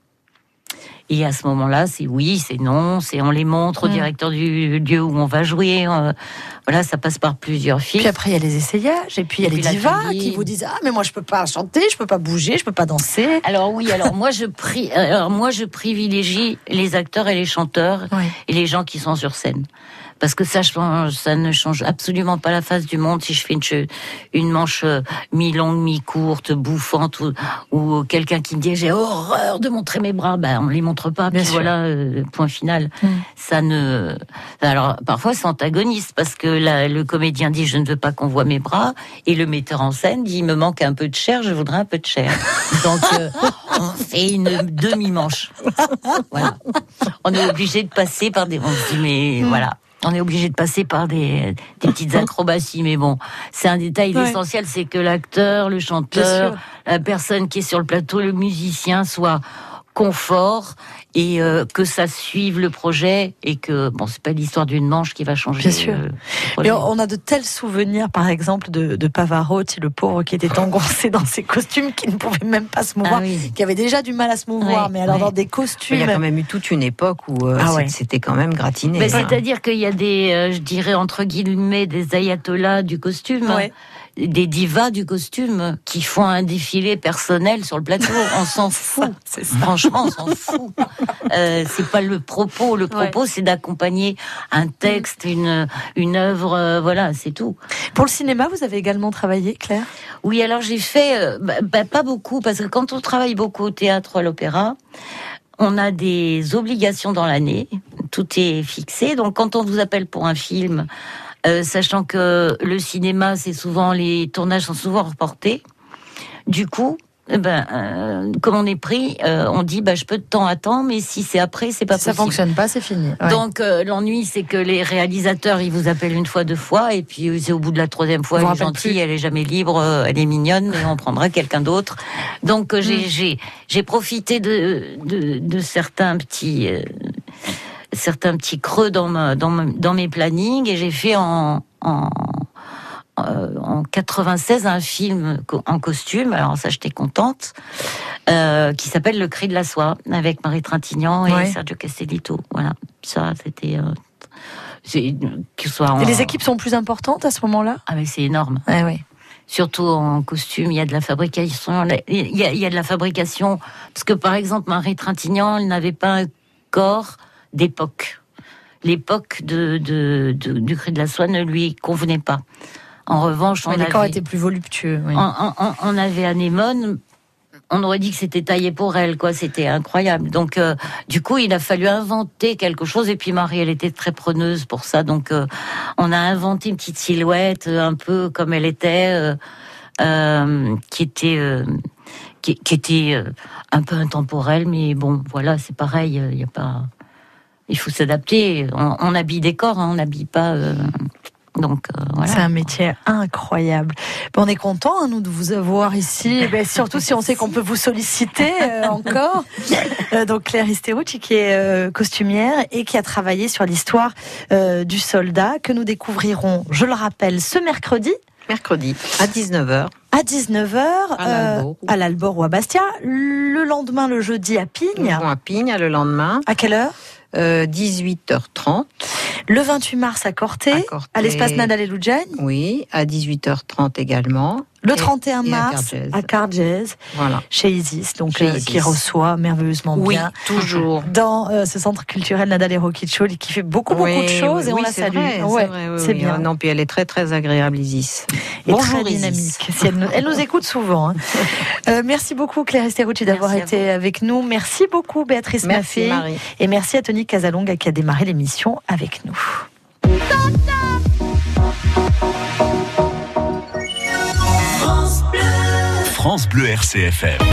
Et à ce moment-là, c'est oui, c'est non, c'est on les montre au mmh. directeur du lieu où on va jouer. Euh, voilà, ça passe par plusieurs films. Puis après, il y a les essayages, et puis il y a les divas qui vous disent ah mais moi je peux pas chanter, je peux pas bouger, je peux pas danser. Alors oui, alors moi je pri... alors moi je privilégie les acteurs et les chanteurs oui. et les gens qui sont sur scène. Parce que ça, change, ça ne change absolument pas la face du monde si je fais une, une manche mi-longue, mi-courte, bouffante, ou, ou quelqu'un qui me dit j'ai horreur de montrer mes bras, ben on les montre pas. Bien puis sûr. Voilà, euh, point final. Mm. Ça ne. Alors parfois c'est antagoniste parce que la, le comédien dit je ne veux pas qu'on voit mes bras et le metteur en scène dit il me manque un peu de chair, je voudrais un peu de chair. Donc euh, on fait une demi-manche. Voilà. On est obligé de passer par des. On se dit mais mm. voilà. On est obligé de passer par des, des petites acrobaties, mais bon, c'est un détail. Ouais. L'essentiel, c'est que l'acteur, le chanteur, la personne qui est sur le plateau, le musicien, soit confort et euh, que ça suive le projet et que bon, c'est pas l'histoire d'une manche qui va changer. Bien sûr. Euh, mais on a de tels souvenirs, par exemple, de, de Pavarotti, le pauvre qui était engoncé dans ses costumes, qui ne pouvait même pas se mouvoir, ah oui. qui avait déjà du mal à se mouvoir, ouais, mais alors ouais. dans des costumes. Mais il y a quand même eu toute une époque où euh, ah ouais. c'était quand même gratiné. Mais c'est-à-dire qu'il y a des, euh, je dirais entre guillemets, des ayatollahs du costume. Ouais. Des divas du costume qui font un défilé personnel sur le plateau. On s'en fout. C'est ça. Franchement, on s'en fout. Euh, c'est pas le propos. Le propos, ouais. c'est d'accompagner un texte, une, une œuvre. Euh, voilà, c'est tout. Pour le cinéma, vous avez également travaillé, Claire ? Oui, alors j'ai fait, euh, bah, bah, pas beaucoup, parce que quand on travaille beaucoup au théâtre ou à l'opéra, on a des obligations dans l'année. Tout est fixé. Donc, quand on vous appelle pour un film, Euh, sachant que le cinéma, c'est souvent les tournages sont souvent reportés. Du coup, eh ben, euh, comme on est pris, euh, on dit bah je peux de temps à temps, mais si c'est après, c'est pas si possible. Ça fonctionne pas, c'est fini. Ouais. Donc euh, l'ennui, c'est que les réalisateurs, ils vous appellent une fois, deux fois, et puis c'est au bout de la troisième fois, elle est gentille, elle est jamais libre, elle est mignonne, mais on prendra quelqu'un d'autre. Donc euh, j'ai, mmh. j'ai j'ai profité de de, de certains petits. Euh, certains petits creux dans, ma, dans, ma, dans mes plannings et j'ai fait en, en, euh, en quatre-vingt-seize un film en costume, alors ça j'étais contente, euh, qui s'appelle Le Cri de la Soie avec Marie Trintignant et ouais. Sergio Castellitto. Voilà, ça c'était... Euh, c'est, que soit en... Et les équipes sont plus importantes à ce moment-là ? Ah mais c'est énorme. Ouais, ouais. Surtout en costume, il y a de la fabrication, il y a, il y a de la fabrication, parce que par exemple Marie Trintignant, elle n'avait pas un corps d'époque. L'époque de, de, de, du Cri de la Soie ne lui convenait pas. En revanche, on ouais, les avait... corps étaient plus voluptueux. Oui. On, on, on avait Anémone, on aurait dit que c'était taillé pour elle, quoi. C'était incroyable. Donc, euh, du coup, il a fallu inventer quelque chose. Et puis Marie, elle était très preneuse pour ça. Donc, euh, on a inventé une petite silhouette, un peu comme elle était, euh, euh, qui était... Euh, qui, qui était euh, un peu intemporelle. Mais bon, voilà, c'est pareil. Il n'y a pas... Il faut s'adapter. On, on habille des corps, hein, on n'habille pas. Euh, donc euh, voilà. C'est un métier incroyable. Ben, on est content, hein, nous, de vous avoir ici. Ben, surtout si on sait qu'on peut vous solliciter euh, encore. Euh, donc Claire Isterucci, qui est euh, costumière et qui a travaillé sur l'histoire euh, du soldat, que nous découvrirons, je le rappelle, ce mercredi. Mercredi à dix-neuf heures. À dix-neuf heures, à l'Albor, euh, à l'Albor ou à Bastia. Le lendemain, le jeudi, à Pignes. Nous serons à Pignes, le lendemain. À quelle heure ? euh, dix-huit heures trente. Le vingt-huit mars à Corté, à, Corté, à l'espace Nadal et Lujan. Oui, à dix-huit heures trente également. Le trente et un mars à Cargèse, voilà. Chez Isis, donc chez euh, Isis. Qui reçoit merveilleusement oui, bien. toujours. Dans euh, ce centre culturel Nadal et Rocchiccioli, qui fait beaucoup, oui, beaucoup de choses oui, et on oui, la salue. Vrai, ouais, c'est vrai, oui, c'est oui. bien. Non, puis elle est très, très agréable, Isis. Et bonjour, très dynamique. Si elle, nous, elle nous écoute souvent. Hein. euh, merci beaucoup, Claire Isterucci, d'avoir merci été avec nous. Merci beaucoup, Béatrice Merci, Maffei. Marie. Et merci à Tony Casalonga qui a démarré l'émission avec nous. France Bleu R C F M.